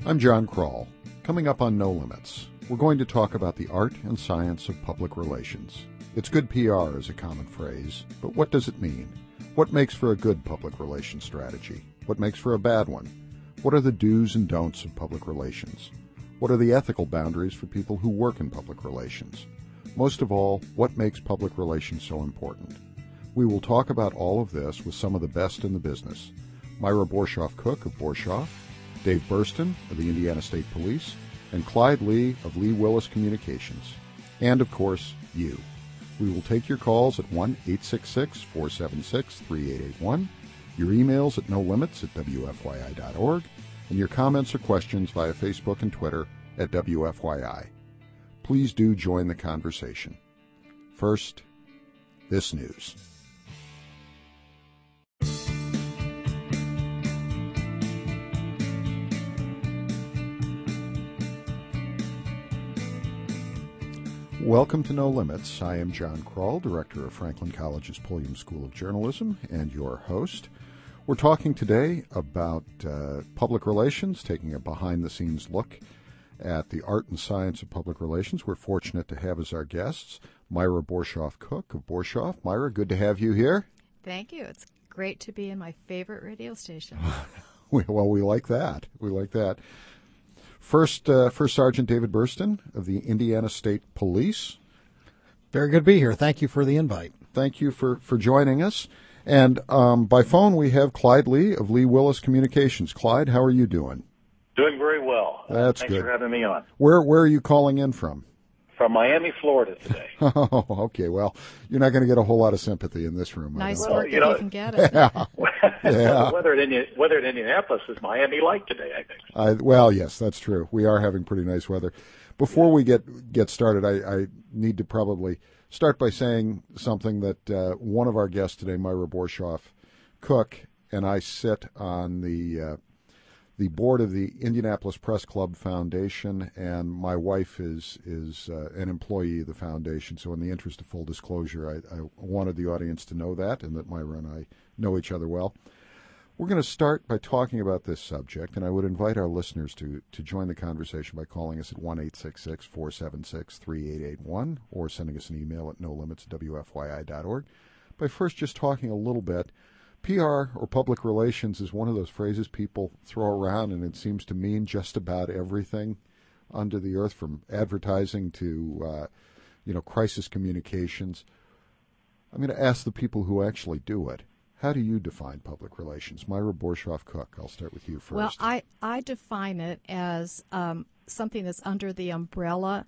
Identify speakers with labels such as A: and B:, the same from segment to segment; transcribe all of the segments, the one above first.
A: I'm John Kroll. Coming up on No Limits, we're going to talk about the art and science of public relations. It's good PR is a common phrase, but what does it mean? What makes for a good public relations strategy? What makes for a bad one? What are the do's and don'ts of public relations? What are the ethical boundaries for people who work in public relations? Most of all, what makes public relations so important? We will talk about all of this with some of the best in the business. Myra Borshoff-Cook of Borshoff, Dave Burston of the Indiana State Police, and Clyde Lee of Lee Willis Communications. And, of course, you. We will take your calls at 1-866-476-3881, your emails at nolimits@wfyi.org, and your comments or questions via Facebook and Twitter at WFYI. Please do join the conversation. First, this news. Welcome to No Limits. I am John Kroll, director of Franklin College's Pulliam School of Journalism, and your host. We're talking today about public relations, taking a behind-the-scenes look at the art and science of public relations. We're fortunate to have as our guests Myra Borshoff-Cook of Borshoff. Myra, good to have you here.
B: Thank you. It's great to be in my favorite radio station.
A: Well, we like that. We like that. First Sergeant David Burston of the Indiana State Police.
C: Very good to be here. Thank you for the invite.
A: Thank you for joining us. And by phone, we have Clyde Lee of Lee Willis Communications. Clyde, how are you doing?
D: Doing very well.
A: That's
D: Thanks
A: good.
D: for having me on.
A: Where are you calling in from?
D: From Miami, Florida today.
A: Oh, okay. Well, you're not going to get a whole lot of sympathy in this room.
B: Nice
A: I
B: work if you can get it.
A: Yeah.
D: The weather in Indianapolis is Miami-like today, I think.
A: Well, yes, that's true. We are having pretty nice weather. Before we get started, I need to probably start by saying something that one of our guests today, Myra Borshoff-Cook, and I sit on the board of the Indianapolis Press Club Foundation, and my wife is an employee of the foundation. So in the interest of full disclosure, I wanted the audience to know that, and that Myra and I know each other well. We're going to start by talking about this subject, and I would invite our listeners to join the conversation by calling us at 1-866-476-3881 or sending us an email at nolimits@wfyi.org by first just talking a little bit. PR, or public relations, is one of those phrases people throw around, and it seems to mean just about everything under the earth, from advertising to, crisis communications. I'm going to ask the people who actually do it. How do you define public relations? Myra Borshoff-Cook, I'll start with you first.
B: Well, I define it as something that's under the umbrella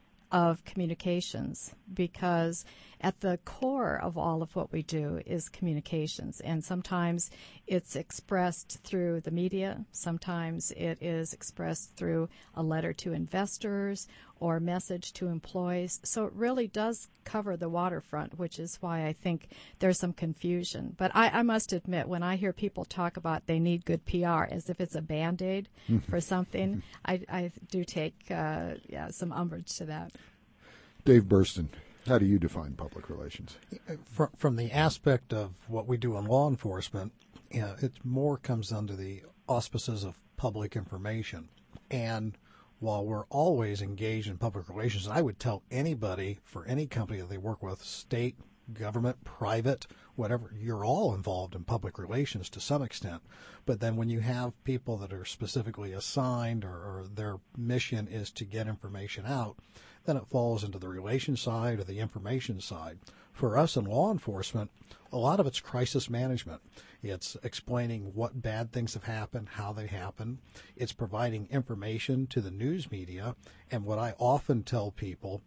B: of communications, because at the core of all of what we do is communications, and sometimes it's expressed through the media, sometimes it is expressed through a letter to investors or message to employees. So it really does cover the waterfront, which is why I think there's some confusion. But I must admit, when I hear people talk about they need good PR as if it's a Band-Aid for something, I do take some umbrage to that.
A: Dave Burston, how do you define public relations?
C: From the aspect of what we do in law enforcement, it more comes under the auspices of public information. And while we're always engaged in public relations, I would tell anybody for any company that they work with, state, government, private, whatever, you're all involved in public relations to some extent. But then when you have people that are specifically assigned or their mission is to get information out, then it falls into the relations side or the information side. For us in law enforcement, a lot of it's crisis management. It's explaining what bad things have happened, how they happen. It's providing information to the news media. And what I often tell people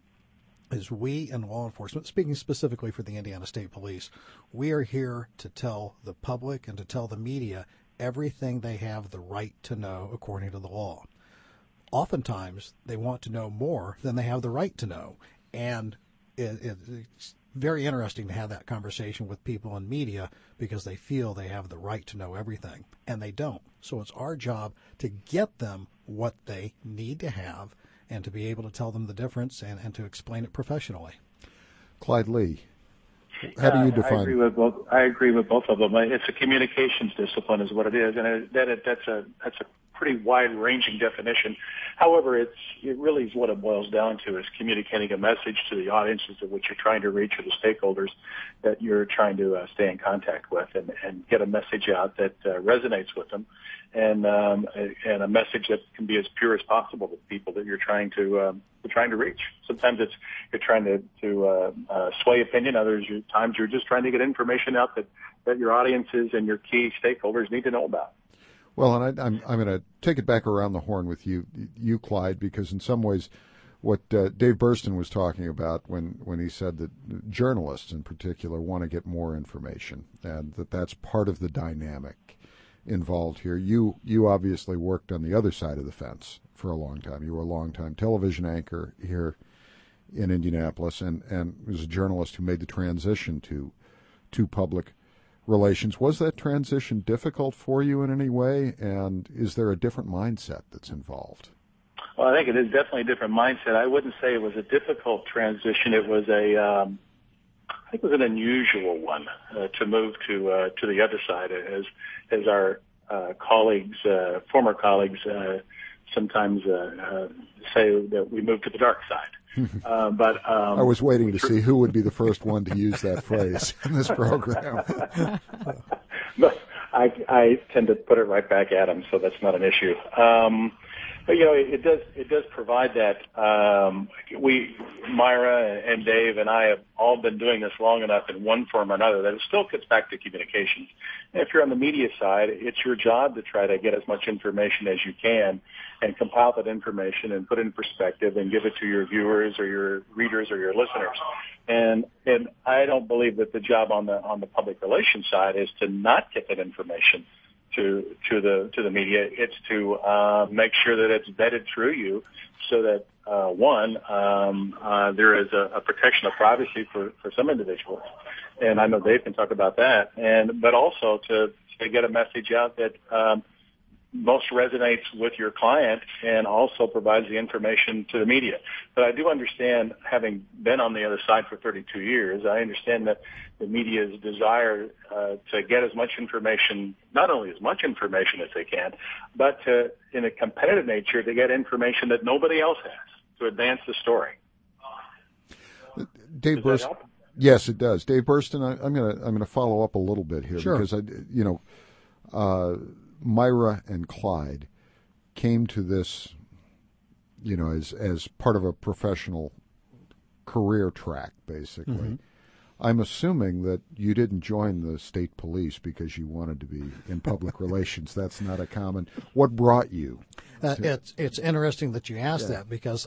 C: is we in law enforcement, speaking specifically for the Indiana State Police, we are here to tell the public and to tell the media everything they have the right to know according to the law. Oftentimes, they want to know more than they have the right to know. And it's very interesting to have that conversation with people in media because they feel they have the right to know everything, and they don't. So it's our job to get them what they need to have and to be able to tell them the difference and to explain it professionally.
A: Clyde Lee. How do you define
D: I agree with both of them. It's a communications discipline, is what it is, and that's a pretty wide-ranging definition. However, it really is what it boils down to, is communicating a message to the audiences of which you're trying to reach, or the stakeholders that you're trying to stay in contact with, and get a message out that resonates with them, and a message that can be as pure as possible to people that you're trying to reach. Sometimes you're trying to sway opinion. Times you're just trying to get information out that your audiences and your key stakeholders need to know about.
A: Well, and I'm going to take it back around the horn with you, Clyde, because in some ways what Dave Burston was talking about when he said that journalists in particular want to get more information, and that's part of the dynamic involved here. You obviously worked on the other side of the fence for a long time. You were a long-time television anchor here in Indianapolis, and was a journalist who made the transition to public relations. Was that transition difficult for you in any way, and is there a different mindset that's involved?
D: Well, I think it is definitely a different mindset. I wouldn't say it was a difficult transition. It was I think it was an unusual one to move to the other side, as our colleagues, former colleagues, sometimes say that we moved to the dark side. But
A: I was waiting to see who would be the first one to use that phrase in this program.
D: But I tend to put it right back at them, so that's not an issue. But it does provide that. Myra and Dave and I have all been doing this long enough in one form or another that it still gets back to communications. And if you're on the media side, it's your job to try to get as much information as you can and compile that information and put it in perspective and give it to your viewers or your readers or your listeners. And I don't believe that the job on the public relations side is to not get that information to the media. It's to make sure that it's vetted through you, so that there is a protection of privacy for some individuals, and I know Dave can talk about that, but also to get a message out that most resonates with your client and also provides the information to the media. But I do understand, having been on the other side for 32 years, I understand that the media's desire to get as much information, not only as much information as they can, but in a competitive nature, to get information that nobody else has to advance the story.
A: Dave Burston. Yes, it does. Dave Burston, I'm going to follow up a little bit here.
C: Sure.
A: Because Myra and Clyde came to this, as part of a professional career track, basically. Mm-hmm. I'm assuming that you didn't join the state police because you wanted to be in public relations. That's not a common. What brought you?
C: It's interesting that you asked that, because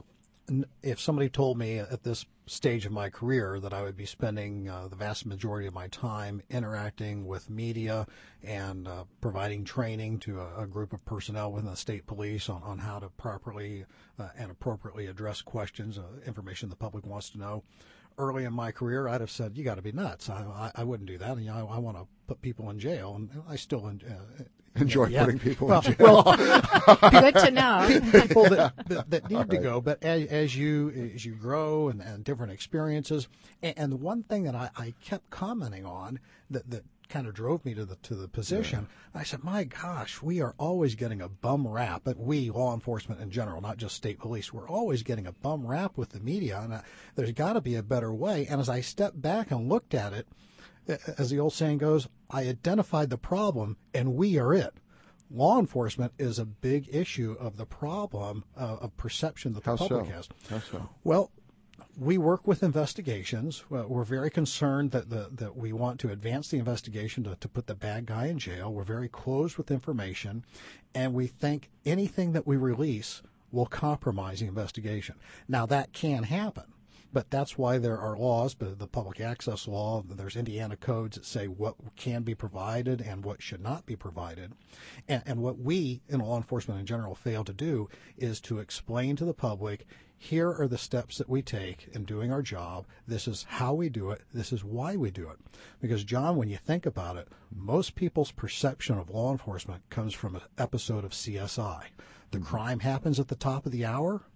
C: if somebody told me at this stage of my career that I would be spending the vast majority of my time interacting with media and providing training to a group of personnel within the state police on how to properly and appropriately address questions, information the public wants to know, early in my career, I'd have said, "You got to be nuts. I wouldn't do that. I want to put people in jail," and I still
A: enjoy putting people in jail.
B: Good to know.
C: People that need to go, but as you grow and different experiences, and the one thing that I kept commenting on that kind of drove me to the position, I said, my gosh, we are always getting a bum rap, but we, law enforcement in general, not just state police, we're always getting a bum rap with the media, and there's got to be a better way. And as I stepped back and looked at it, as the old saying goes, I identified the problem, and we are it. Law enforcement is a big issue of the problem of perception that the public has.
A: How so?
C: Well, we work with investigations. We're very concerned that we want to advance the investigation to put the bad guy in jail. We're very closed with information, and we think anything that we release will compromise the investigation. Now, that can happen. But that's why there are laws, but the public access law, there's Indiana codes that say what can be provided and what should not be provided. And what we in law enforcement in general fail to do is to explain to the public, here are the steps that we take in doing our job. This is how we do it. This is why we do it. Because, John, when you think about it, most people's perception of law enforcement comes from an episode of CSI. The crime happens at the top of the hour,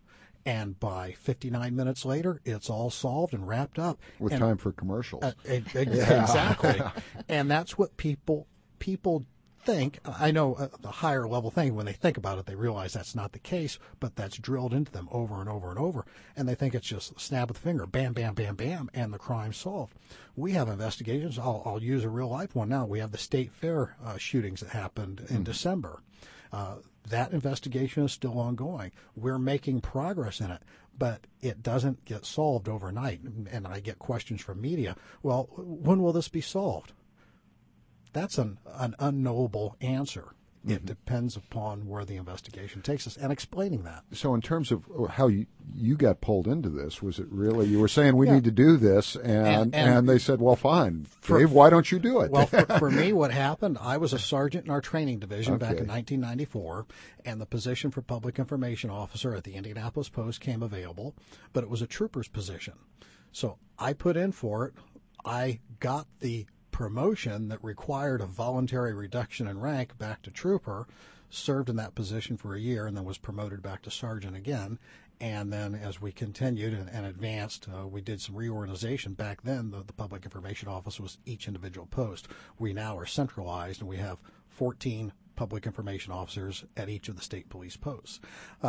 C: And by 59 minutes later, it's all solved and wrapped up.
A: With
C: and,
A: time for commercials.
C: Exactly. And that's what people think. I know the higher level thing, when they think about it, they realize that's not the case, but that's drilled into them over and over and over. And they think it's just a snap of the finger, bam, bam, bam, bam, and the crime's solved. We have investigations. I'll use a real life one now. We have the State Fair shootings that happened in December. That investigation is still ongoing. We're making progress in it, but it doesn't get solved overnight. And I get questions from media. Well, when will this be solved? That's an unknowable answer. It depends upon where the investigation takes us and explaining that.
A: So in terms of how you got pulled into this, was it really, you were saying we need to do this, and they said, well, fine, Dave, why don't you do it?
C: Well, for me, what happened, I was a sergeant in our training division back in 1994, and the position for public information officer at the Indianapolis Post came available, but it was a trooper's position. So I put in for it. I got the promotion that required a voluntary reduction in rank back to trooper, served in that position for a year, and then was promoted back to sergeant again. And then as we continued and advanced, we did some reorganization. Back then, the Public Information Office was each individual post. We now are centralized, and we have 14 public information officers at each of the state police posts.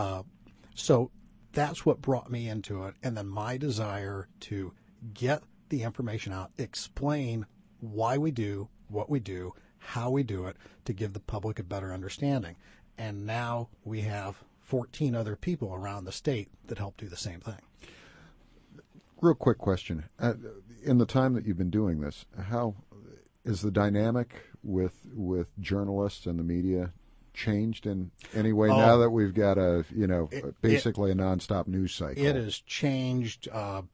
C: So that's what brought me into it. And then my desire to get the information out, explain why we do what we do, how we do it, to give the public a better understanding. And now we have 14 other people around the state that help do the same thing.
A: Real quick question. In the time that you've been doing this, how is the dynamic with journalists and the media changed in any way now that we've got basically a nonstop news cycle?
C: It has changed.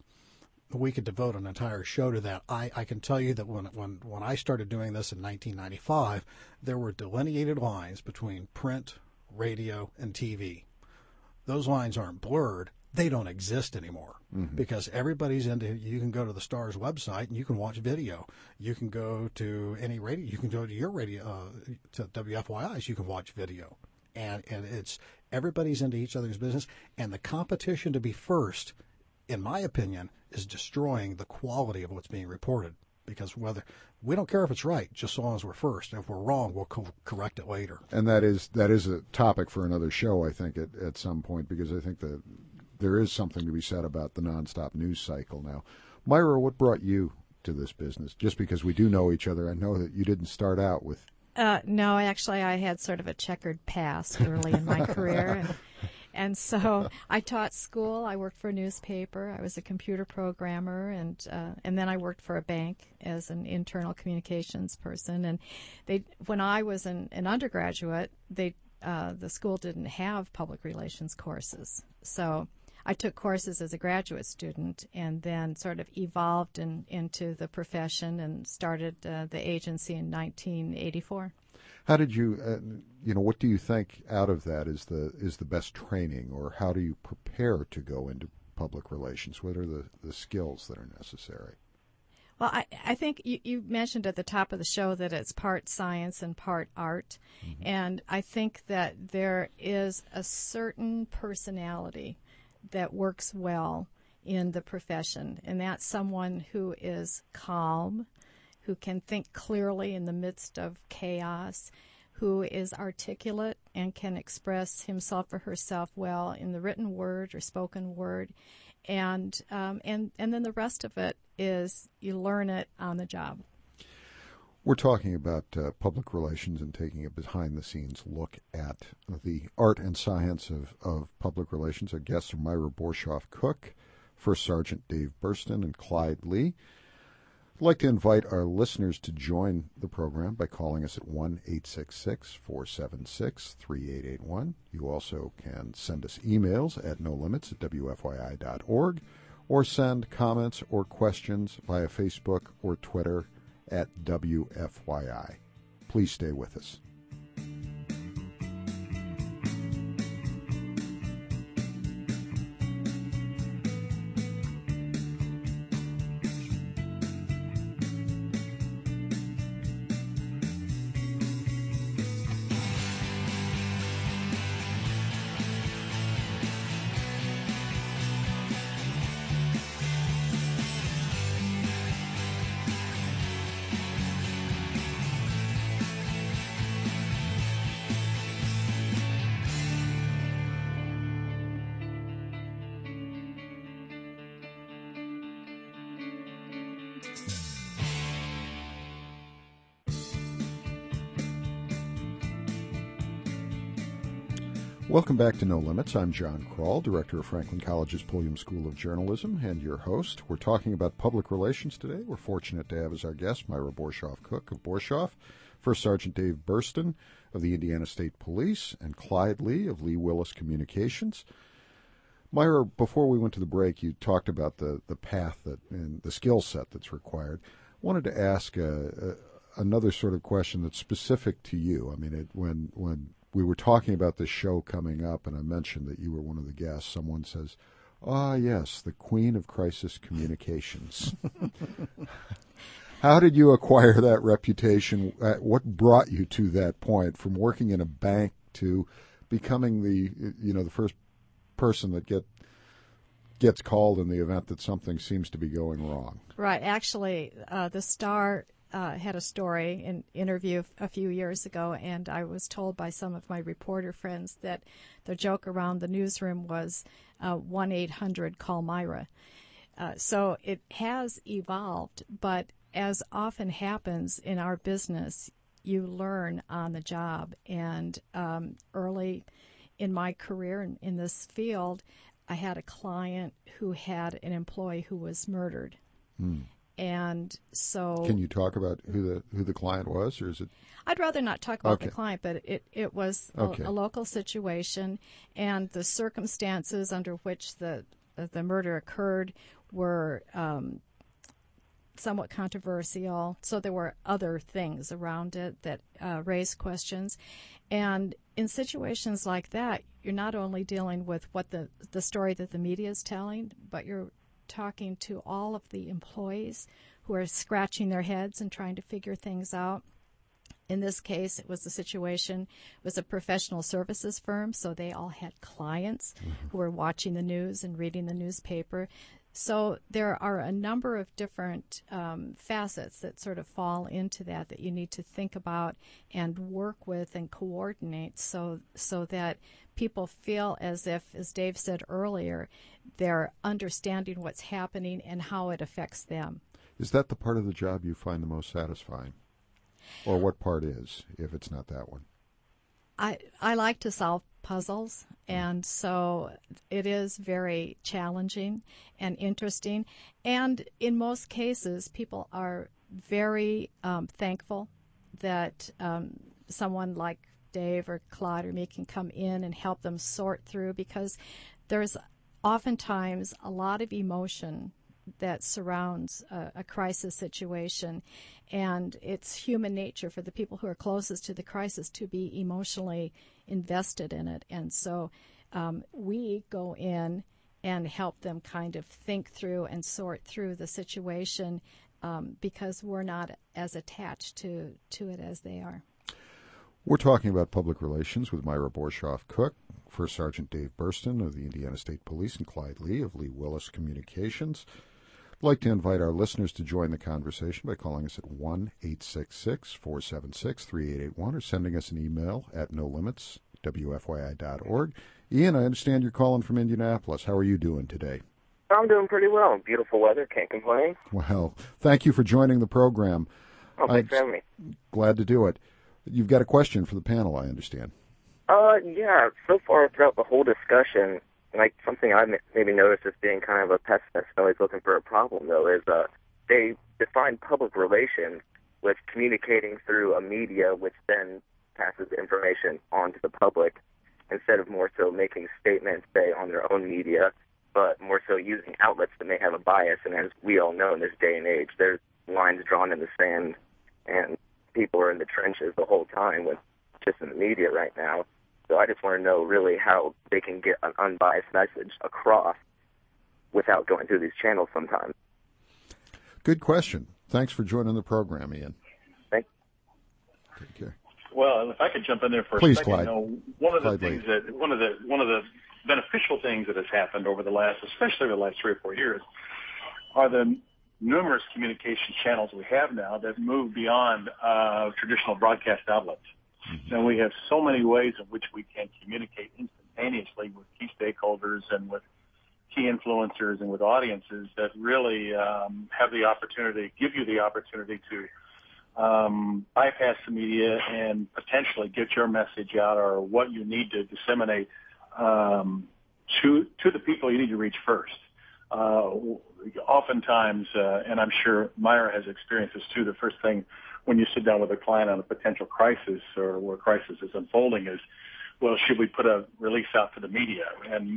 C: We could devote an entire show to that. I can tell you that when I started doing this in 1995, there were delineated lines between print, radio, and TV. Those lines aren't blurred. They don't exist anymore because everybody's into. You can go to the Star's website and you can watch video. You can go to any radio. You can go to your radio to WFYI's. You can watch video, and it's everybody's into each other's business. And the competition to be first, in my opinion, is destroying the quality of what's being reported. Because we don't care if it's right, just so long as we're first. And if we're wrong, we'll correct it later.
A: And that is a topic for another show, I think, at some point, because I think that there is something to be said about the nonstop news cycle now. Myra, what brought you to this business? Just because we do know each other, I know that you didn't start out with.
B: No, actually, I had sort of a checkered past early in my career. And so I taught school. I worked for a newspaper. I was a computer programmer, and then I worked for a bank as an internal communications person. And when I was an undergraduate, the school didn't have public relations courses. So I took courses as a graduate student, and then sort of evolved into the profession and started the agency in 1984.
A: How did you, what do you think out of that is the best training, or how do you prepare to go into public relations? What are the skills that are necessary?
B: Well, I think you mentioned at the top of the show that it's part science and part art. Mm-hmm. And I think that there is a certain personality that works well in the profession, and that's someone who is calm, who can think clearly in the midst of chaos, who is articulate and can express himself or herself well in the written word or spoken word, and then the rest of it is you learn it on the job.
A: We're talking about public relations and taking a behind-the-scenes look at the art and science of public relations. Our guests are Myra Borshoff-Cook, First Sergeant Dave Burston, and Clyde Lee. I'd like to invite our listeners to join the program by calling us at 1-866-476-3881. You also can send us emails at nolimits@wfyi.org, or send comments or questions via Facebook or Twitter at WFYI. Please stay with us. Welcome back to No Limits. I'm John Kroll, director of Franklin College's Pulliam School of Journalism, and your host. We're talking about public relations today. We're fortunate to have as our guest Myra Borshoff-Cook of Borshoff, First Sergeant Dave Burston of the Indiana State Police, and Clyde Lee of Lee Willis Communications. Myra, before we went to the break, you talked about the path that and the skill set that's required. I wanted to ask another sort of question that's specific to you. I mean, when we were talking about this show coming up, and I mentioned that you were one of the guests, someone says, "Ah, yes, the Queen of Crisis Communications." How did you acquire that reputation? What brought you to that point, from working in a bank to becoming the first person that gets called in the event that something seems to be going wrong?
B: Right. Actually, the Star had a story, an interview a few years ago, and I was told by some of my reporter friends that the joke around the newsroom was 1-800-CALL Myra. So it has evolved, but as often happens in our business, you learn on the job. And early in my career in this field, I had a client who had an employee who was murdered. And so,
A: can you talk about who the client was, or is it?
B: I'd rather not talk about the client, but it was a local situation, and the circumstances under which the murder occurred were somewhat controversial. So there were other things around it that raised questions. And in situations like that, you're not only dealing with what the story that the media is telling, but you're talking to all of the employees who are scratching their heads and trying to figure things out. In this case, it was a situation, it was a professional services firm, so they all had clients who were watching the news and reading the newspaper. So there are a number of different facets that sort of fall into that you need to think about and work with and coordinate so that people feel as if, as Dave said earlier, they're understanding what's happening and how it affects them.
A: Is that the part of the job you find the most satisfying? Or what part is, if it's not that one?
B: I like to solve puzzles, and so it is very challenging and interesting. And in most cases, people are very thankful that someone like Dave or Claude or me can come in and help them sort through, because there's oftentimes a lot of emotion that surrounds a crisis situation, and it's human nature for the people who are closest to the crisis to be emotionally invested in it. And so we go in and help them kind of think through and sort through the situation because we're not as attached to it as they are.
A: We're talking about public relations with Myra Borshoff-Cook, First Sergeant Dave Burston of the Indiana State Police, and Clyde Lee of Lee Willis Communications. I'd like to invite our listeners to join the conversation by calling us at 1-866-476-3881 or sending us an email at nolimits@wfyi.org. Ian, I understand you're calling from Indianapolis. How are you doing today?
E: I'm doing pretty well. Beautiful weather. Can't complain.
A: Well, thank you for joining the program.
E: Oh, thanks for having me.
A: Glad to do it. You've got a question for the panel, I understand.
E: Yeah. So far throughout the whole discussion, like something I maybe noticed as being kind of a pessimist, always looking for a problem, though, is they define public relations with communicating through a media which then passes information on to the public, instead of more so making statements, say, on their own media, but more so using outlets that may have a bias. And as we all know in this day and age, there's lines drawn in the sand, and people are in the trenches the whole time with just in the media right now. So I just want to know really how they can get an unbiased message across without going through these channels sometimes.
A: Good question. Thanks for joining the program, Ian.
E: Thanks.
A: Take care.
D: Well, if I could jump in there for
A: Please,
D: a second,
A: Clyde.
D: One of the
A: Clyde
D: things that one of the beneficial things that has happened over the last, especially the last 3 or 4 years, are the numerous communication channels we have now that move beyond traditional broadcast outlets. Mm-hmm. And we have so many ways in which we can communicate instantaneously with key stakeholders and with key influencers and with audiences that really have the opportunity, give you the opportunity to bypass the media and potentially get your message out or what you need to disseminate to the people you need to reach first. Oftentimes, and I'm sure Myra has experienced this too, the first thing when you sit down with a client on a potential crisis or where a crisis is unfolding is, well, should we put a release out to the media? And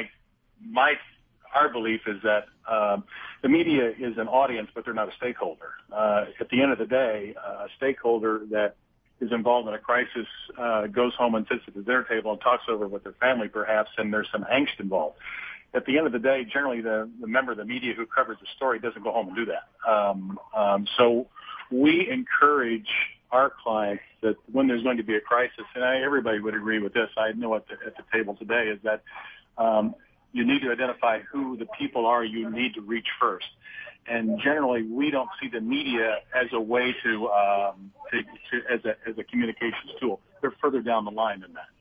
D: our belief is that the media is an audience, but they're not a stakeholder. At the end of the day, a stakeholder that is involved in a crisis goes home and sits at the dinner table and talks over with their family, perhaps, and there's some angst involved. At the end of the day, generally the member of the media who covers the story doesn't go home and do that. So we encourage our clients that when there's going to be a crisis, and everybody would agree with this, I know at the table today, is that you need to identify who the people are you need to reach first. And generally, we don't see the media as a way as a communications tool. They're further down the line than that.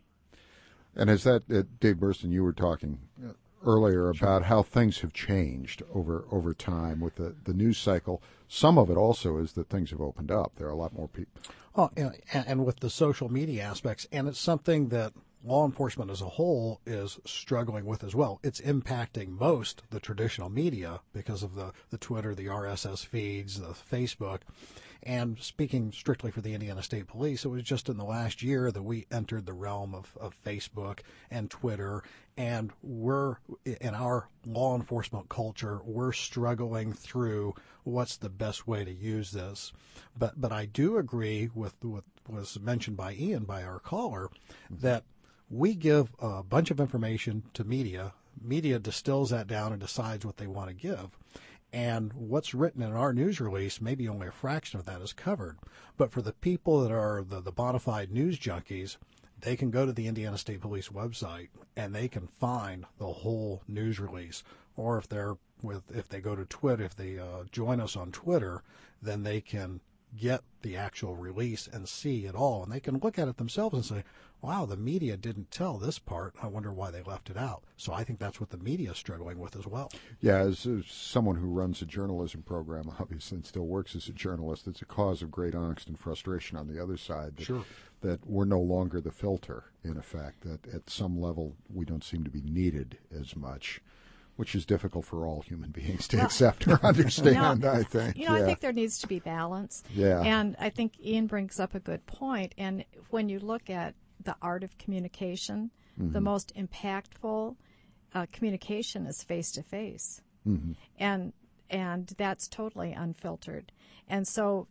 A: And as that, Dave Burston, you were talking earlier about how things have changed over time with the news cycle. Some of it also is that things have opened up. There are a lot more people.
C: Oh, and with the social media aspects, and it's something that law enforcement as a whole is struggling with as well. It's impacting most the traditional media because of the Twitter, the RSS feeds, the Facebook. And speaking strictly for the Indiana State Police, it was just in the last year that we entered the realm of Facebook and Twitter. And we're, in our law enforcement culture, we're struggling through what's the best way to use this. But I do agree with what was mentioned by Ian, by our caller, that we give a bunch of information to media. Media distills that down and decides what they want to give. And what's written in our news release, maybe only a fraction of that is covered. But for the people that are the bona fide news junkies, they can go to the Indiana State Police website and they can find the whole news release. Or if they go to Twitter, if they join us on Twitter, then they can get the actual release and see it all. And they can look at it themselves and say, wow, the media didn't tell this part. I wonder why they left it out. So I think that's what the media is struggling with as well.
A: Yeah, as someone who runs a journalism program, obviously, and still works as a journalist, it's a cause of great angst and frustration on the other side. That we're no longer the filter, in effect, that at some level we don't seem to be needed as much, which is difficult for all human beings to accept or understand, I think.
B: I think there needs to be balance.
A: Yeah.
B: And I think Ian brings up a good point. And when you look at the art of communication, the most impactful communication is face-to-face. And that's totally unfiltered. And so,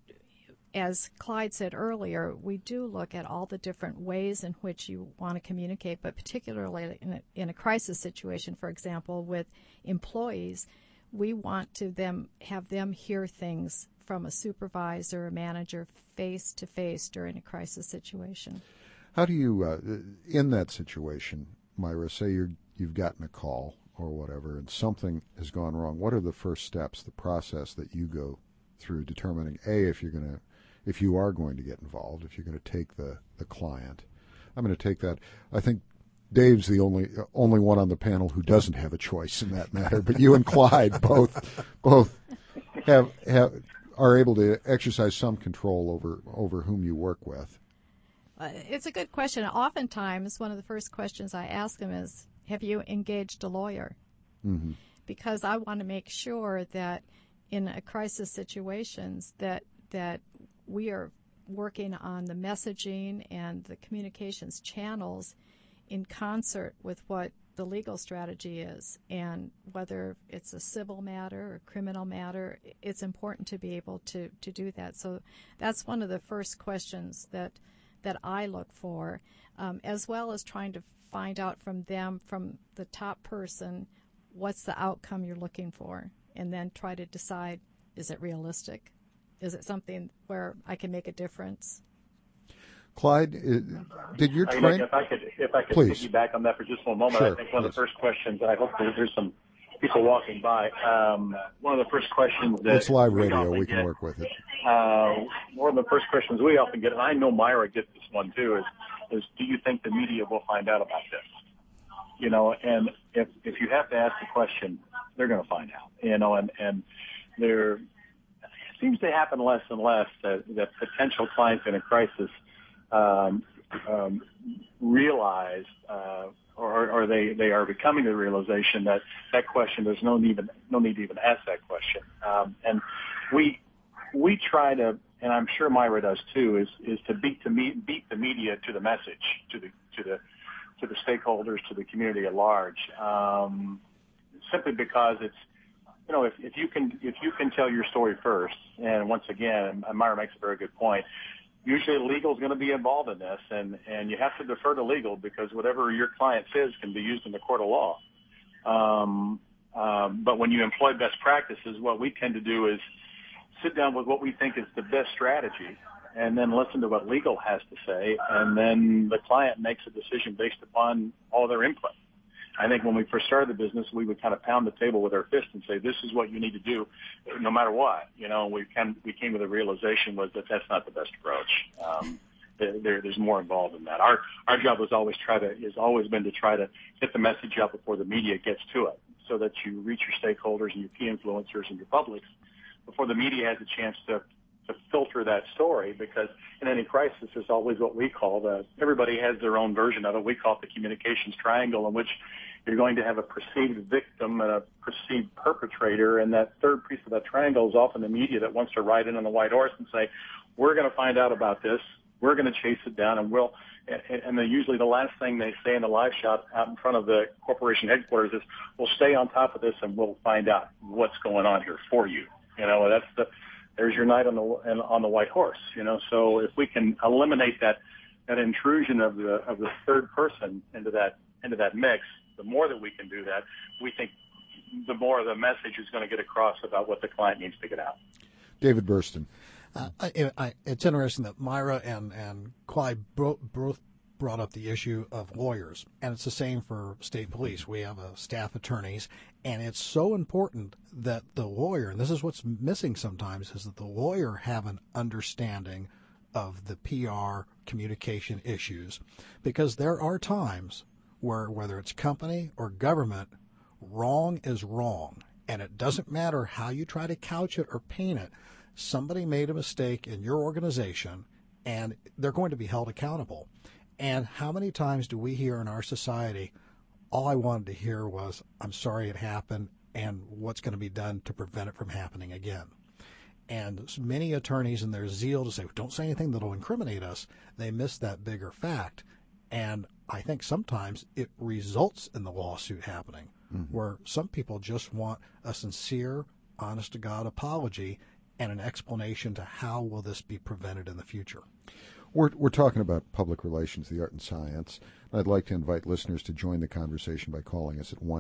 B: as Clyde said earlier, we do look at all the different ways in which you want to communicate, but particularly in a crisis situation, for example, with employees, we want to have them hear things from a supervisor or manager face-to-face during a crisis situation.
A: How do you, in that situation, Myra, say you've gotten a call or whatever and something has gone wrong, what are the first steps, the process that you go through determining, A, if you are going to get involved, if you're going to take the client? I'm going to take that. I think Dave's the only one on the panel who doesn't have a choice in that matter, but you and Clyde both are able to exercise some control over whom you work with.
B: It's a good question. Oftentimes, one of the first questions I ask them is, have you engaged a lawyer? Because I want to make sure that in a crisis situations that we are working on the messaging and the communications channels in concert with what the legal strategy is. And whether it's a civil matter or criminal matter, it's important to be able to do that. So that's one of the first questions that I look for, as well as trying to find out from them, from the top person, what's the outcome you're looking for, and then try to decide, is it realistic? Is it something where I can make a difference?
A: Clyde, did your training?
D: If I could
A: Please.
D: piggyback on that for just one moment,
A: Sure,
D: I think one of the first questions, I hope there's some people walking by. One of the first questions that
A: it's live radio, we can work with it.
D: One of the first questions we often get, and I know Myra gets this one too, is do you think the media will find out about this? And if you have to ask the question, they're going to find out. And at seems to happen less and less that potential clients in a crisis realize, or they are becoming the realization that question, there's no need to even ask that question. And we try to, and I'm sure Myra does too, is to beat the media to the message, to the stakeholders, to the community at large. Simply because it's, if you can tell your story first, and once again, Myra makes a very good point. Usually legal is going to be involved in this, and you have to defer to legal because whatever your client says can be used in the court of law. But when you employ best practices, what we tend to do is sit down with what we think is the best strategy and then listen to what legal has to say, and then the client makes a decision based upon all their input. I think when we first started the business, we would kind of pound the table with our fist and say, this is what you need to do no matter what. We came to the realization was that that's not the best approach. There's more involved in that. Our job has always been to try to get the message out before the media gets to it, so that you reach your stakeholders and your key influencers and your publics before the media has a chance to filter that story, because in any crisis, there's always what we call everybody has their own version of it. We call it the communications triangle, in which you're going to have a perceived victim and a perceived perpetrator, and that third piece of that triangle is often the media that wants to ride in on the white horse and say, we're going to find out about this, we're going to chase it down, and usually the last thing they say in the live shot out in front of the corporation headquarters is, we'll stay on top of this and we'll find out what's going on here for you. There's your knight on the white horse. So if we can eliminate that intrusion of the third person into that mix, the more that we can do that, we think the more the message is going to get across about what the client needs to get out.
A: David Burston.
C: It's interesting that Myra and Clyde both brought up the issue of lawyers, and it's the same for state police. We have staff attorneys, and it's so important that the lawyer, and this is what's missing sometimes, is that the lawyer have an understanding of the PR communication issues, because there are times where, whether it's company or government, wrong is wrong, and it doesn't matter how you try to couch it or paint it. Somebody made a mistake in your organization, and they're going to be held accountable. And how many times do we hear in our society, all I wanted to hear was, I'm sorry it happened, and what's going to be done to prevent it from happening again? And many attorneys, in their zeal to say, don't say anything that'll incriminate us, they miss that bigger fact. And I think sometimes it results in the lawsuit happening, where some people just want a sincere, honest-to-God apology and an explanation to how will this be prevented in the future.
A: We're talking about public relations, the art and science. I'd like to invite listeners to join the conversation by calling us at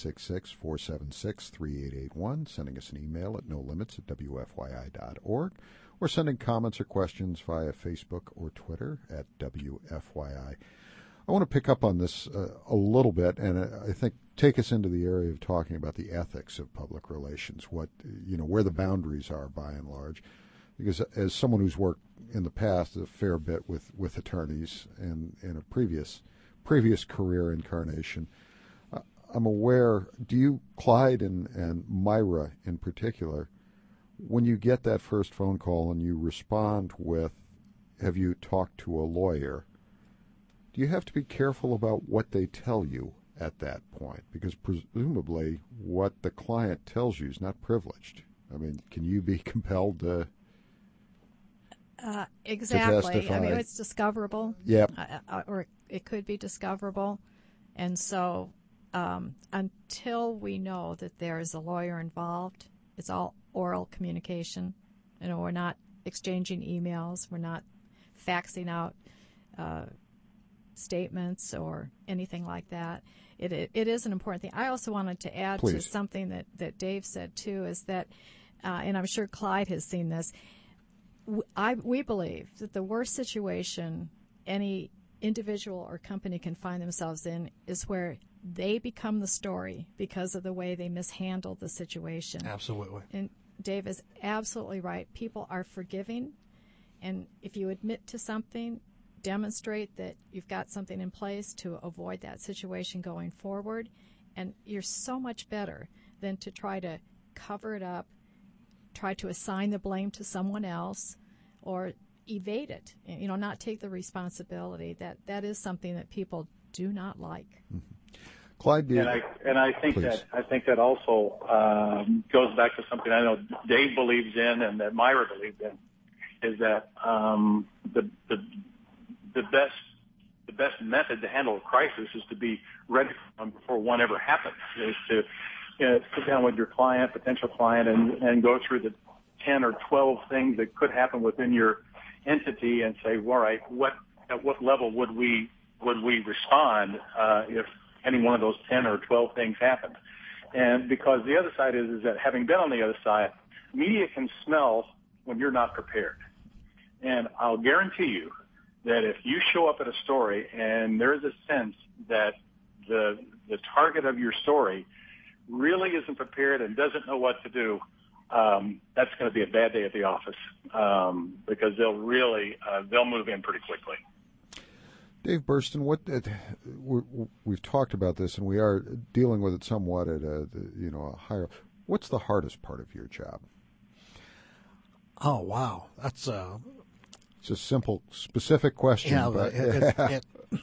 A: 1-866-476-3881, sending us an email at nolimits@wfyi.org, or sending comments or questions via Facebook or Twitter at WFYI. I want to pick up on this a little bit, and I think take us into the area of talking about the ethics of public relations, where the boundaries are by and large. Because as someone who's worked in the past a fair bit with attorneys and in a previous career incarnation, I'm aware, do you, Clyde and Myra in particular, when you get that first phone call and you respond with, have you talked to a lawyer, do you have to be careful about what they tell you at that point? Because presumably what the client tells you is not privileged. I mean, can you be compelled to...
B: Exactly. I mean, it's discoverable.
A: Yep.
B: Or it could be discoverable. And so until we know that there is a lawyer involved, it's all oral communication. We're not exchanging emails. We're not faxing out statements or anything like that. It is an important thing. I also wanted to add to something that Dave said, too, is that, and I'm sure Clyde has seen this, we believe that the worst situation any individual or company can find themselves in is where they become the story because of the way they mishandled the situation.
C: Absolutely.
B: And Dave is absolutely right. People are forgiving, and if you admit to something, demonstrate that you've got something in place to avoid that situation going forward, and you're so much better than to try to cover it up try to assign the blame to someone else or evade it, not take the responsibility. That is something that people do not like.
A: Mm-hmm. Clyde,
D: I think that also goes back to something I know Dave believes in and that Myra believes in, is that the best method to handle a crisis is to be ready before one ever happens. Is to sit down with your potential client, and go through the 10 or 12 things that could happen within your entity, and say, all right, at what level would we respond if any one of those 10 or 12 things happened? And because the other side is that, having been on the other side, media can smell when you're not prepared. And I'll guarantee you that if you show up at a story and there is a sense that the target of your story really isn't prepared and doesn't know what to do, that's going to be a bad day at the office, because they'll move in pretty quickly.
A: Dave Burston, we've talked about this, and we are dealing with it somewhat at a higher. What's the hardest part of your job?
C: Oh wow, that's
A: it's a simple, specific question.
C: Yeah,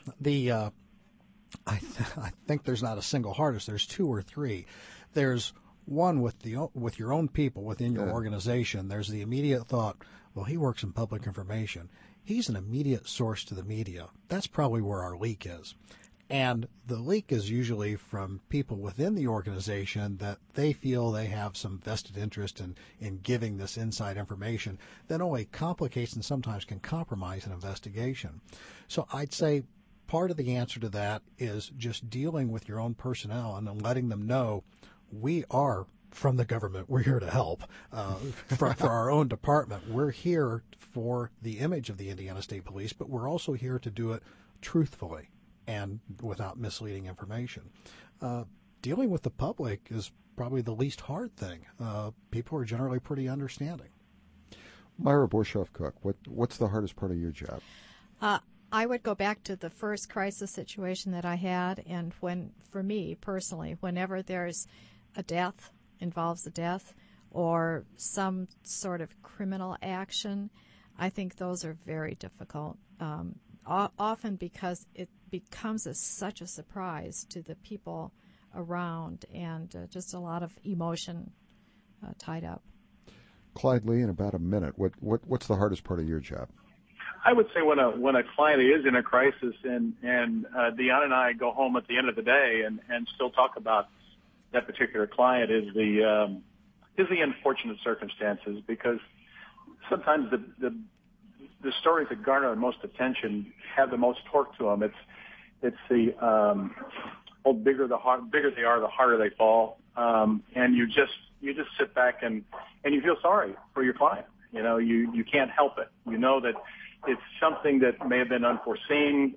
C: I think there's not a single hardest. There's two or three. There's one with your own people within your organization. There's the immediate thought, well, he works in public information. He's an immediate source to the media. That's probably where our leak is. And the leak is usually from people within the organization that they feel they have some vested interest in giving this inside information that only complicates and sometimes can compromise an investigation. So I'd say part of the answer to that is just dealing with your own personnel and letting them know we are from the government. We're here to help. For our own department, we're here for the image of the Indiana State Police, but we're also here to do it truthfully and without misleading information. Dealing with the public is probably the least hard thing. People are generally pretty understanding.
A: Myra Borshoff-Cook, what's the hardest part of your job?
B: I would go back to the first crisis situation that I had, and for me personally, whenever there's a death, involves a death, or some sort of criminal action, I think those are very difficult. Often because it becomes such a surprise to the people around, and just a lot of emotion tied up.
A: Clyde Lee, in about a minute, what's the hardest part of your job?
D: I would say when a client is in a crisis, and Deanna and I go home at the end of the day and still talk about that particular client, is the unfortunate circumstances, because sometimes the stories that garner the most attention have the most torque to them. It's the bigger they are, the harder they fall, and you just sit back and you feel sorry for your client. You can't help it. You know that it's something that may have been unforeseen.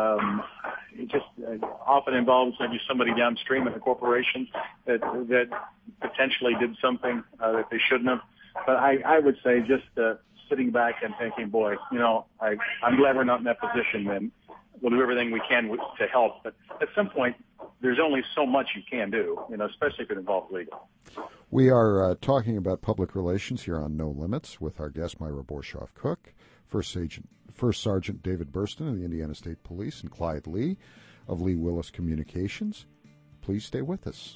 D: It just often involves maybe somebody downstream in a corporation that potentially did something that they shouldn't have. But I would say just sitting back and thinking, boy, I'm glad we're not in that position, and we'll do everything we can to help. But at some point, there's only so much you can do, especially if it involves legal.
A: We are talking about public relations here on No Limits with our guest, Myra Borshoff-Cook, First Sergeant David Burston of the Indiana State Police, and Clyde Lee of Lee Willis Communications. Please stay with us.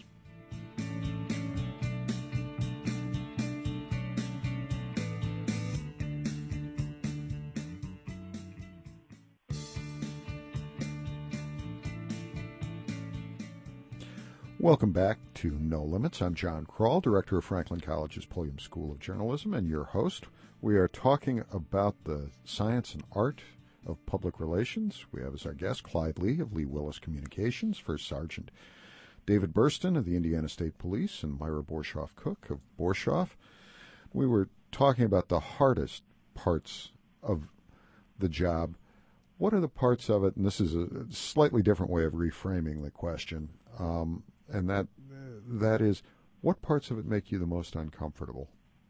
A: Welcome back to No Limits. I'm John Kroll, Director of Franklin College's Pulliam School of Journalism, and your host. We are talking about the science and art of public relations. We have as our guest Clyde Lee of Lee Willis Communications, First Sergeant David Burston of the Indiana State Police, and Myra Borshoff-Cook of Borshoff. We were talking about the hardest parts of the job. What are the parts of it, and this is a slightly different way of reframing the question, and that is, what parts of it make you the most uncomfortable?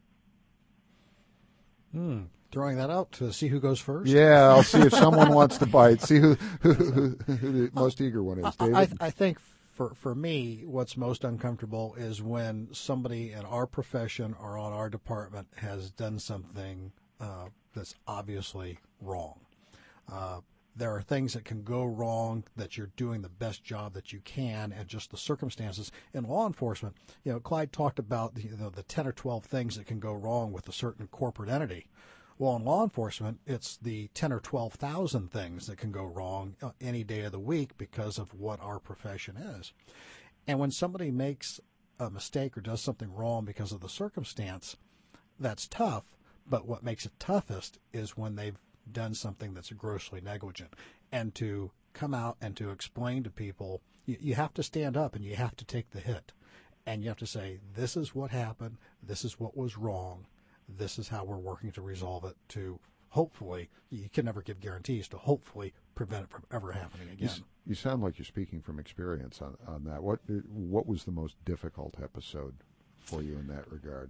C: Throwing that out to see who goes first?
A: Yeah, I'll see if someone wants to bite. See who the most eager one is. David?
C: I think for me, what's most uncomfortable is when somebody in our profession or on our department has done something that's obviously wrong. There are things that can go wrong, that you're doing the best job that you can, and just the circumstances. In law enforcement, Clyde talked about the 10 or 12 things that can go wrong with a certain corporate entity. Well, in law enforcement, it's the 10 or 12,000 things that can go wrong any day of the week because of what our profession is. And when somebody makes a mistake or does something wrong because of the circumstance, that's tough. But what makes it toughest is when they've done something that's grossly negligent. And to come out and to explain to people, you have to stand up and you have to take the hit. And you have to say, this is what happened, this is what was wrong, this is how we're working to resolve it, to hopefully, you can never give guarantees, to hopefully prevent it from ever happening again.
A: You sound like you're speaking from experience on that. What was the most difficult episode for you in that regard?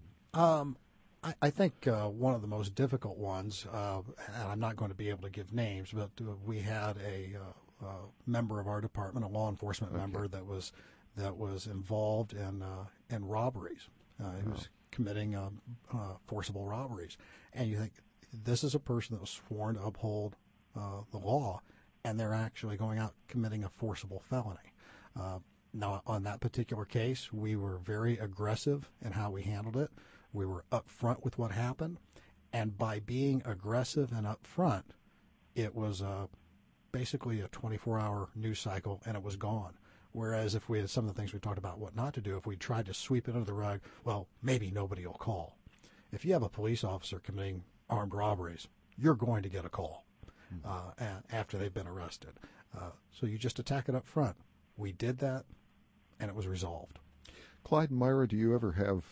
C: I think one of the most difficult ones, and I'm not going to be able to give names, but we had a member of our department, a law enforcement member, that was involved in robberies. He was committing forcible robberies, and you think, this is a person that was sworn to uphold the law, and they're actually going out committing a forcible felony. Now, on that particular case, we were very aggressive in how we handled it. We were upfront with what happened, and by being aggressive and upfront, it was basically a 24-hour news cycle, and it was gone. Whereas if we had some of the things we talked about what not to do, if we tried to sweep it under the rug, well, maybe nobody will call. If you have a police officer committing armed robberies, you're going to get a call after they've been arrested. So you just attack it up front. We did that, and it was resolved.
A: Clyde and Myra, do you ever have...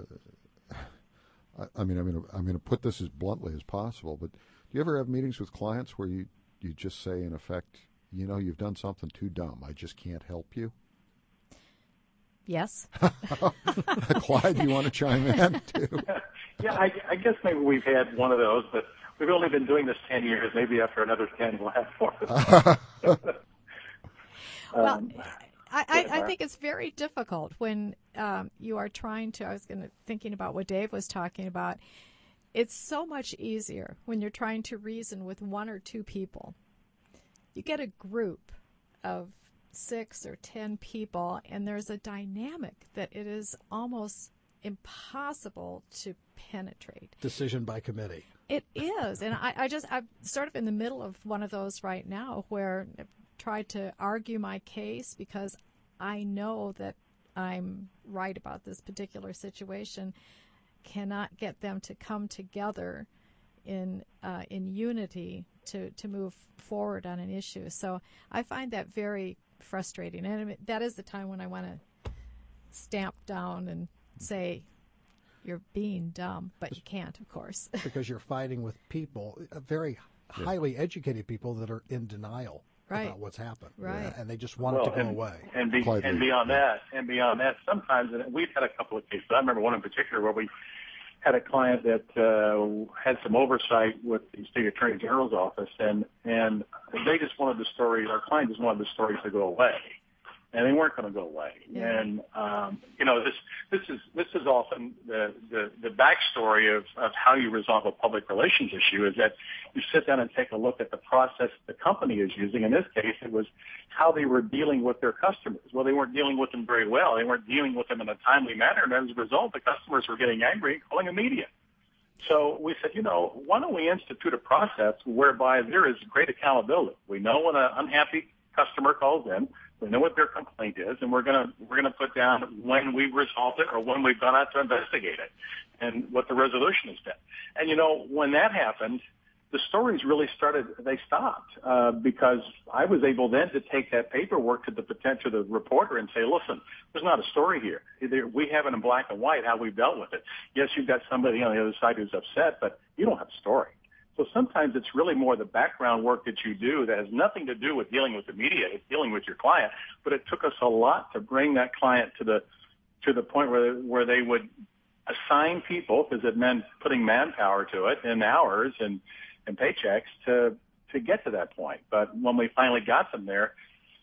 A: I'm going to put this as bluntly as possible, but do you ever have meetings with clients where you just say, in effect, you've done something too dumb, I just can't help you?
B: Yes.
A: Clyde, you want to chime in, too?
D: Yeah, I guess maybe we've had one of those, but we've only been doing this 10 years. Maybe after another 10, we'll have more.
B: Well, I think it's very difficult when you are trying to, thinking about what Dave was talking about. It's so much easier when you're trying to reason with one or two people. You get a group of 6 or 10 people, and there's a dynamic that it is almost impossible to penetrate.
C: Decision by committee.
B: It is, and I'm sort of in the middle of one of those right now where I've tried to argue my case because I know that I'm right about this particular situation, cannot get them to come together in unity to move forward on an issue. So I find that very frustrating, and that is the time when I want to stamp down and say, you're being dumb, but you can't, of course.
C: Because you're fighting with people, very highly educated people that are in denial about what's happened.
B: Right.
C: And they just want it to go away.
D: And beyond that, sometimes, and we've had a couple of cases. I remember one in particular where we had a client that had some oversight with the state attorney general's office, and they just wanted the story. Our client just wanted the stories to go away, and they weren't going to go away. Yeah. And this is often the backstory of how you resolve a public relations issue is that you sit down and take a look at the process the company is using. In this case, it was how they were dealing with their customers. Well, they weren't dealing with them very well. They weren't dealing with them in a timely manner, and as a result, the customers were getting angry and calling the media. So we said, why don't we institute a process whereby there is great accountability? We know when an unhappy customer calls in, we know what their complaint is, and we're gonna put down when we resolved it or when we've gone out to investigate it, and what the resolution has been. And when that happened, the stories really they stopped because I was able then to take that paperwork to the reporter and say, listen, there's not a story here. We have it in black and white how we've dealt with it. Yes, you've got somebody on the other side who's upset, but you don't have a story. So sometimes it's really more the background work that you do that has nothing to do with dealing with the media. It's dealing with your client. But it took us a lot to bring that client to the point where they would assign people, because it meant putting manpower to it and hours and paychecks to get to that point. But when we finally got them there,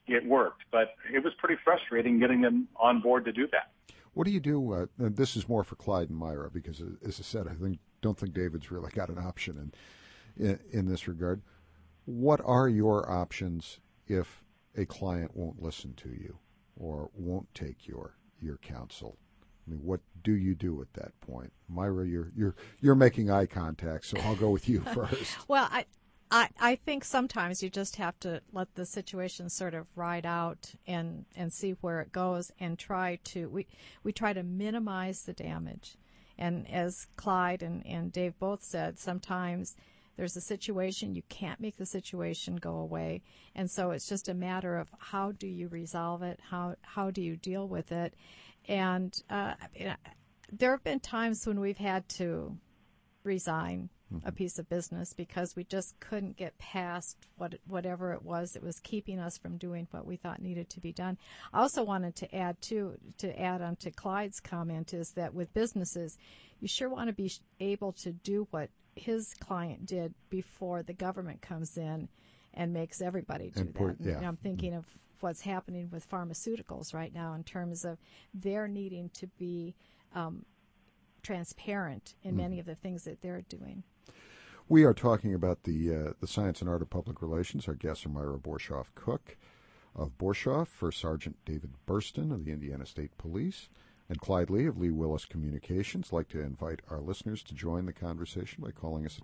D: it worked. But it was pretty frustrating getting them on board to do that.
A: What do you do? And this is more for Clyde and Myra, because, as I said, don't think David's really got an option in this regard. What are your options if a client won't listen to you or won't take your counsel? I mean, what do you do at that point? Myra, you're making eye contact, so I'll go with you first.
B: Well, I think sometimes you just have to let the situation sort of ride out and see where it goes, and we try to minimize the damage. And as Clyde and Dave both said, sometimes there's a situation, you can't make the situation go away, and so it's just a matter of how do you resolve it, how do you deal with it. And there have been times when we've had to resign a piece of business because we just couldn't get past whatever it was that was keeping us from doing what we thought needed to be done. I also wanted to add on to Clyde's comment is that with businesses, you sure want to be able to do what his client did before the government comes in and makes everybody do that.
A: Yeah.
B: I'm thinking of what's happening with pharmaceuticals right now in terms of their needing to be transparent in many of the things that they're doing.
A: We are talking about the science and art of public relations. Our guests are Myra Borshoff-Cook of Borshoff, First Sergeant David Burston of the Indiana State Police, and Clyde Lee of Lee Willis Communications. I'd like to invite our listeners to join the conversation by calling us at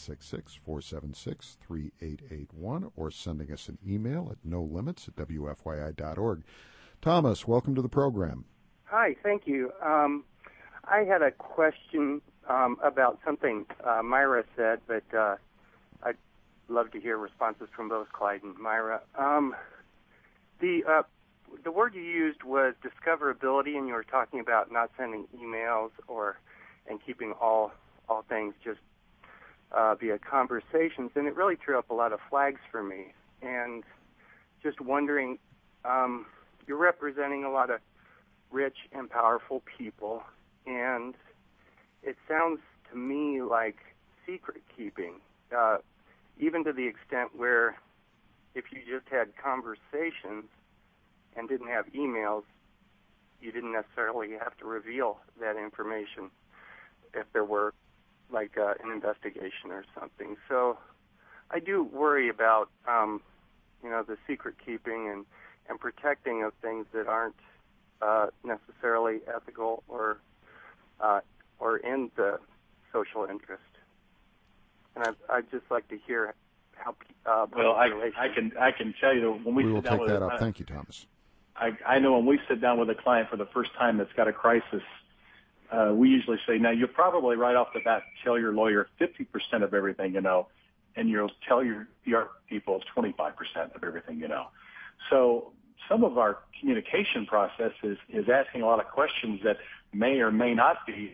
A: 1-866-476-3881 or sending us an email at nolimits@wfyi.org. Thomas, welcome to the program.
F: Hi, thank you. I had a question about something Myra said, but I'd love to hear responses from both Clyde and Myra. The word you used was discoverability, and you were talking about not sending emails and keeping all things just via conversations, and it really threw up a lot of flags for me. And just wondering, you're representing a lot of rich and powerful people, and it sounds to me like secret keeping, even to the extent where if you just had conversations and didn't have emails, you didn't necessarily have to reveal that information if there were like an investigation or something. So I do worry about the secret keeping and protecting of things that aren't necessarily ethical or in the social interest. And I'd just like to hear how.
D: Well, I can tell you that when we
A: will
D: sit down
A: take
D: with
A: that up. Thank you, Thomas.
D: I know when we sit down with a client for the first time that's got a crisis, we usually say, now you'll probably right off the bat tell your lawyer 50% of everything you know, and you'll tell your PR people 25% of everything you know. So some of our communication process is asking a lot of questions that may or may not be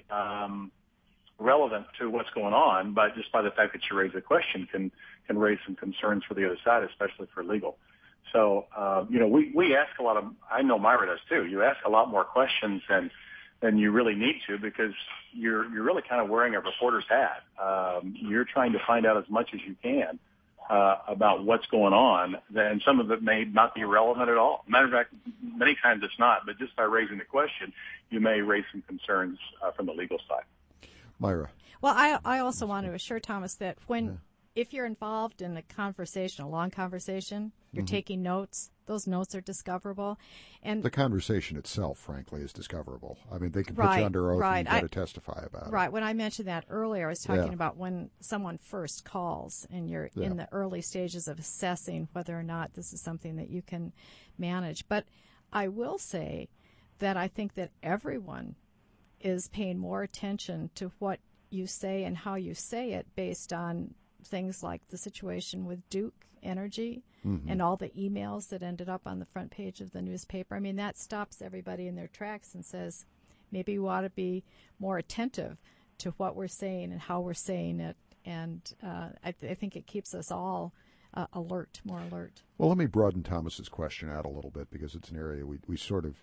D: relevant to what's going on, but just by the fact that you raise a question can raise some concerns for the other side, especially for legal. So, we ask a lot of, I know Myra does too, you ask a lot more questions than you really need to because you're really kind of wearing a reporter's hat. You're trying to find out as much as you can about what's going on, and some of it may not be relevant at all. Matter of fact, many times it's not, but just by raising the question, you may raise some concerns from the legal side.
A: Myra.
B: Well, I also want to assure Thomas that if you're involved in a conversation, a long conversation, you're taking notes, those notes are discoverable. And
A: the conversation itself, frankly, is discoverable. I mean, they can put you under oath and you've got to testify about it.
B: Right. When I mentioned that earlier, I was talking about when someone first calls and you're in the early stages of assessing whether or not this is something that you can manage. But I will say that I think that everyone is paying more attention to what you say and how you say it based on things like the situation with Duke Energy and all the emails that ended up on the front page of the newspaper. I mean, that stops everybody in their tracks and says, maybe we ought to be more attentive to what we're saying and how we're saying it. And I think it keeps us all more alert.
A: Well, let me broaden Thomas's question out a little bit because it's an area we sort of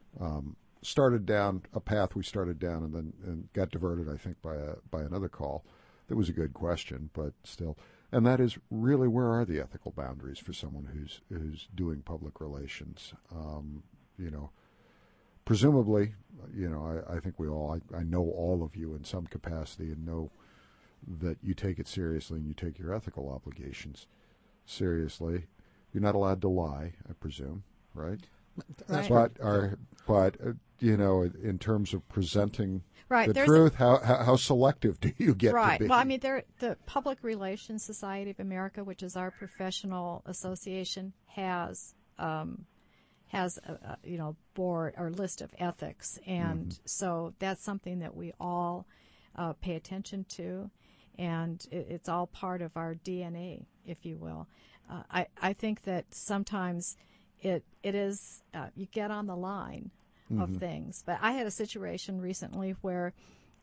A: started down a path we started down and then got diverted, I think, by another call. That was a good question, but still. And that is really, where are the ethical boundaries for someone who's doing public relations? Presumably, I think I know all of you in some capacity and know that you take it seriously and you take your ethical obligations seriously. You're not allowed to lie, I presume, right?
B: Right.
A: But in terms of presenting
B: Right.
A: the truth, how selective do you get
B: right.
A: to be?
B: Well, I mean, the Public Relations Society of America, which is our professional association, has a board or list of ethics, and so that's something that we all pay attention to, and it's all part of our DNA, if you will. I think that sometimes it is you get on the line of things, but I had a situation recently where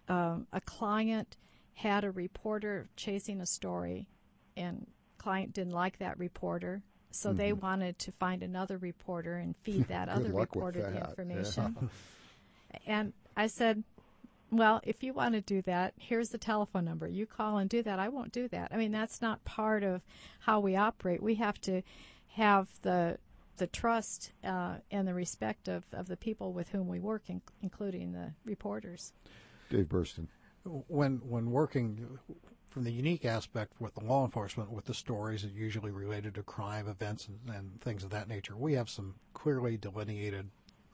B: a client had a reporter chasing a story, and client didn't like that reporter. So they wanted to find another reporter and feed that other reporter the information. Yeah. And I said, well, if you want to do that, here's the telephone number. You call and do that. I won't do that. I mean, that's not part of how we operate. We have to have the trust and the respect of the people with whom we work, including the reporters.
A: Dave Burston.
C: When working from the unique aspect with the law enforcement, with the stories that are usually related to crime events and things of that nature, we have some clearly delineated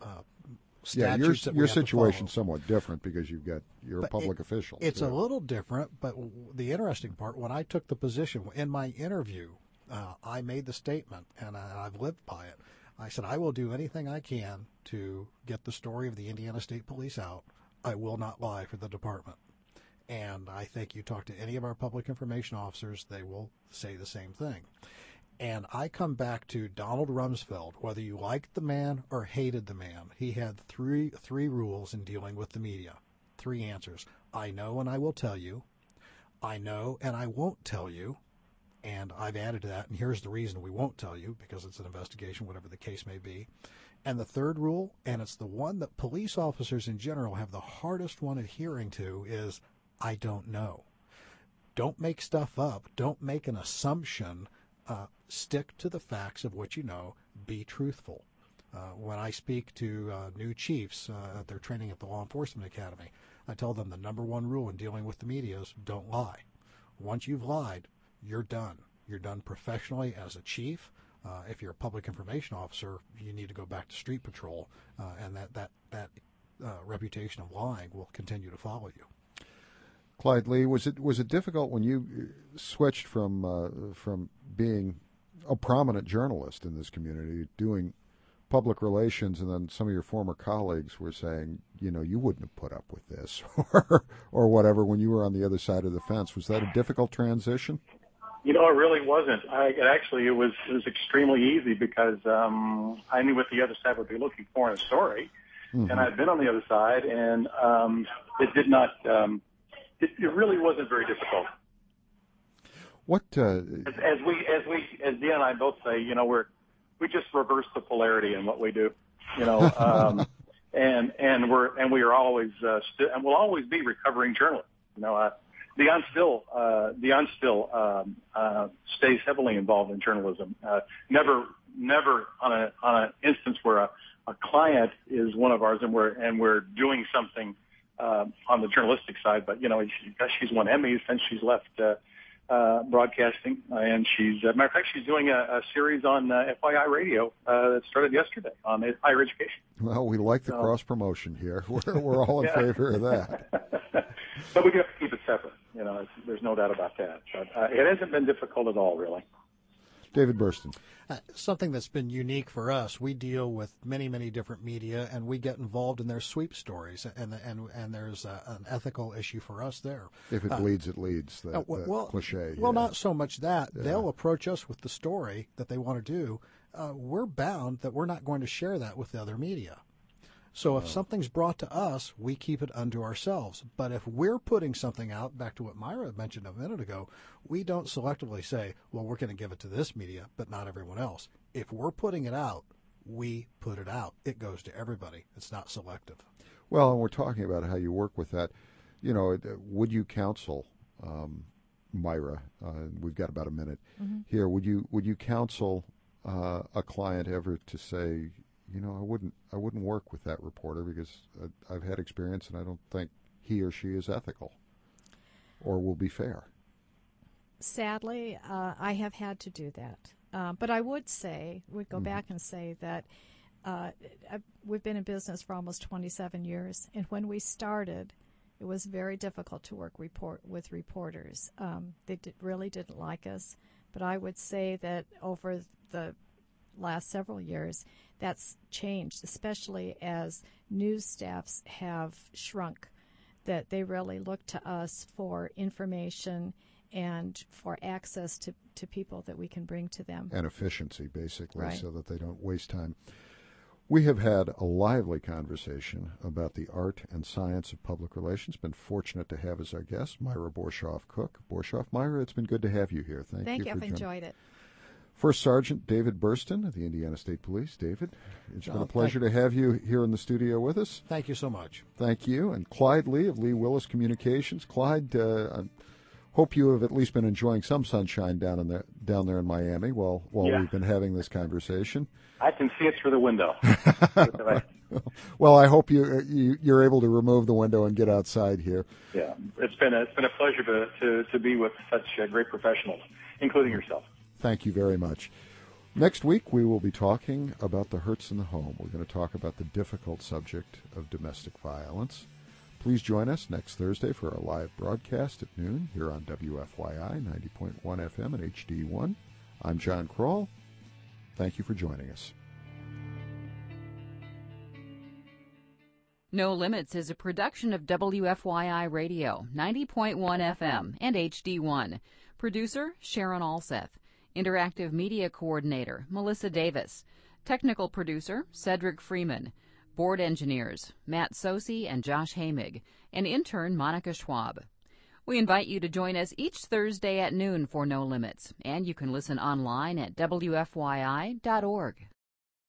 C: statutes that we
A: your
C: have to
A: situation's
C: follow.
A: somewhat different because you're a public official.
C: It's a little different, but the interesting part, when I took the position in my interview, I made the statement, and I've lived by it. I said, I will do anything I can to get the story of the Indiana State Police out. I will not lie for the department. And I think you talk to any of our public information officers, they will say the same thing. And I come back to Donald Rumsfeld. Whether you liked the man or hated the man, he had three rules in dealing with the media. 3 answers. I know and I will tell you. I know and I won't tell you. And I've added to that, and here's the reason we won't tell you, because it's an investigation, whatever the case may be. And the third rule, and it's the one that police officers in general have the hardest one adhering to, is I don't know. Don't make stuff up. Don't make an assumption. Stick to the facts of what you know. Be truthful. When I speak to new chiefs at their training at the Law Enforcement Academy, I tell them the number 1 rule in dealing with the media is don't lie. Once you've lied, you're done. You're done professionally as a chief. If you're a public information officer, you need to go back to street patrol, and that reputation of lying will continue to follow you.
A: Clyde Lee, was it difficult when you switched from being a prominent journalist in this community, doing public relations, and then some of your former colleagues were saying, you wouldn't have put up with this or whatever when you were on the other side of the fence? Was that a difficult transition?
D: It really wasn't. It was extremely easy because I knew what the other side would be looking for in a story, and I'd been on the other side, and it did not. It really wasn't very difficult.
A: What
D: as Dean and I both say, we just reverse the polarity in what we do, and we are always and we'll always be recovering journalists. Deon still stays heavily involved in journalism. Never on an instance where a client is one of ours and we're doing something on the journalistic side. But she's won Emmys since she's left broadcasting, and she's, as a matter of fact, she's doing a series on FYI Radio that started yesterday on higher education.
A: Well, we like the cross promotion here. We're all in favor of that.
D: But we have to keep it separate. There's no doubt about that. But it hasn't been difficult at all, really.
A: David Burston.
C: Something that's been unique for us, we deal with many, many different media, and we get involved in their sweep stories, and there's an ethical issue for us there.
A: If it bleeds, it leads, that cliche.
C: Well, not so much that. Yeah. They'll approach us with the story that they want to do. We're bound that we're not going to share that with the other media. So if something's brought to us, we keep it unto ourselves. But if we're putting something out, back to what Myra mentioned a minute ago, we don't selectively say, well, we're going to give it to this media, but not everyone else. If we're putting it out, we put it out. It goes to everybody. It's not selective.
A: Well, and we're talking about how you work with that. Would you counsel Myra, we've got about a minute here. Would you counsel a client ever to say, I wouldn't work with that reporter because I've had experience and I don't think he or she is ethical or will be fair?
B: Sadly, I have had to do that. But I would go back and say that we've been in business for almost 27 years, and when we started, it was very difficult to work with reporters. They really didn't like us, but I would say that over the last several years, that's changed, especially as news staffs have shrunk, that they really look to us for information and for access to people that we can bring to them.
A: And efficiency, basically,
B: right.
A: So that they don't waste time. We have had a lively conversation about the art and science of public relations. Been fortunate to have as our guest Myra Borshoff-Cook. Myra, it's been good to have you here. Thank you.
B: I've enjoyed it.
A: First Sergeant David Burston of the Indiana State Police. David, it's been a pleasure to have you here in the studio with us.
C: Thank you so much.
A: Thank you. And Clyde Lee of Lee Willis Communications. Clyde, I hope you have at least been enjoying some sunshine down there in Miami while we've been having this conversation.
D: I can see it through the window.
A: Well, I hope you're able to remove the window and get outside here.
D: Yeah, it's been a pleasure to be with such great professionals, including yourself.
A: Thank you very much. Next week, we will be talking about the hurts in the home. We're going to talk about the difficult subject of domestic violence. Please join us next Thursday for our live broadcast at noon here on WFYI 90.1 FM and HD1. I'm John Kroll. Thank you for joining us.
G: No Limits is a production of WFYI Radio, 90.1 FM and HD1. Producer, Sharon Alseth. Interactive Media Coordinator, Melissa Davis. Technical Producer, Cedric Freeman. Board Engineers, Matt Sosi and Josh Hamig. And intern, Monica Schwab. We invite you to join us each Thursday at noon for No Limits, and you can listen online at WFYI.org.